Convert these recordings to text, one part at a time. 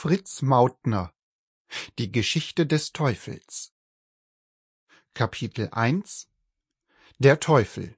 Fritz Mautner: Die Geschichte des Teufels. Kapitel 1: Der Teufel.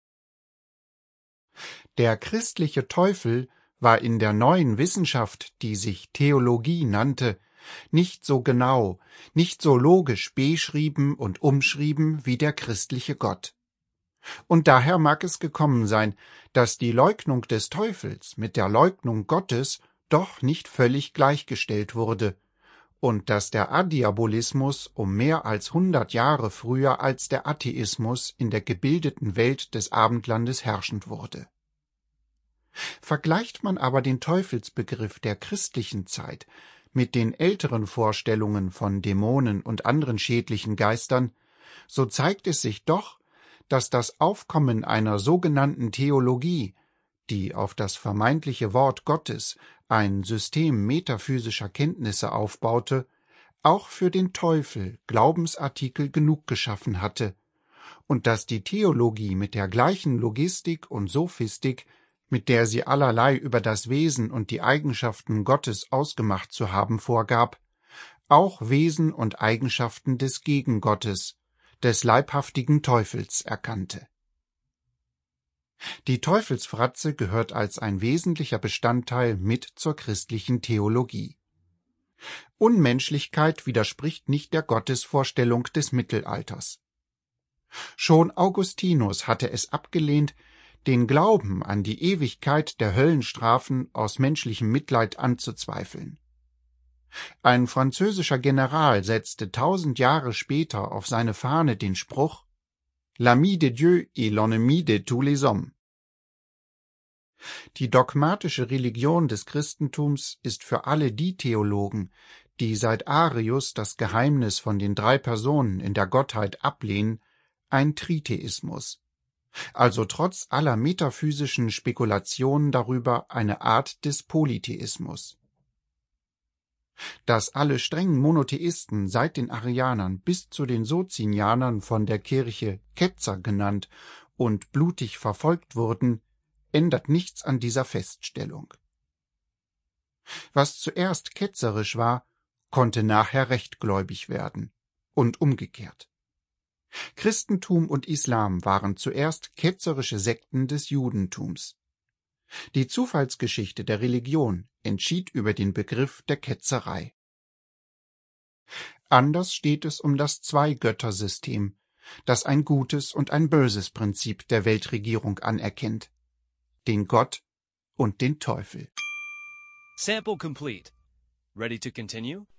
Der christliche Teufel war in der neuen Wissenschaft, die sich Theologie nannte, nicht so genau, nicht so logisch beschrieben und umschrieben wie der christliche Gott. Und daher mag es gekommen sein, dass die Leugnung des Teufels mit der Leugnung Gottes doch nicht völlig gleichgestellt wurde, und dass der Adiabolismus um mehr als 100 Jahre früher als der Atheismus in der gebildeten Welt des Abendlandes herrschend wurde. Vergleicht man aber den Teufelsbegriff der christlichen Zeit mit den älteren Vorstellungen von Dämonen und anderen schädlichen Geistern, so zeigt es sich doch, dass das Aufkommen einer sogenannten Theologie, die auf das vermeintliche Wort Gottes, ein System metaphysischer Kenntnisse aufbaute, auch für den Teufel Glaubensartikel genug geschaffen hatte, und dass die Theologie mit der gleichen Logistik und Sophistik, mit der sie allerlei über das Wesen und die Eigenschaften Gottes ausgemacht zu haben vorgab, auch Wesen und Eigenschaften des Gegengottes, des leibhaftigen Teufels erkannte. Die Teufelsfratze gehört als ein wesentlicher Bestandteil mit zur christlichen Theologie. Unmenschlichkeit widerspricht nicht der Gottesvorstellung des Mittelalters. Schon Augustinus hatte es abgelehnt, den Glauben an die Ewigkeit der Höllenstrafen aus menschlichem Mitleid anzuzweifeln. Ein französischer General setzte 1000 Jahre später auf seine Fahne den Spruch L'ami de Dieu et l'ennemi de tous les hommes. Die dogmatische Religion des Christentums ist für alle die Theologen, die seit Arius das Geheimnis von den 3 Personen in der Gottheit ablehnen, ein Tritheismus, also trotz aller metaphysischen Spekulationen darüber eine Art des Polytheismus. Dass alle strengen Monotheisten seit den Arianern bis zu den Socinianern von der Kirche Ketzer genannt und blutig verfolgt wurden, ändert nichts an dieser Feststellung. Was zuerst ketzerisch war, konnte nachher rechtgläubig werden, und umgekehrt. Christentum und Islam waren zuerst ketzerische Sekten des Judentums. Die Zufallsgeschichte der Religion entschied über den Begriff der Ketzerei. Anders steht es um das Zwei-Götter-System, das ein gutes und ein böses Prinzip der Weltregierung anerkennt: den Gott und den Teufel. Sample complete. Ready to continue?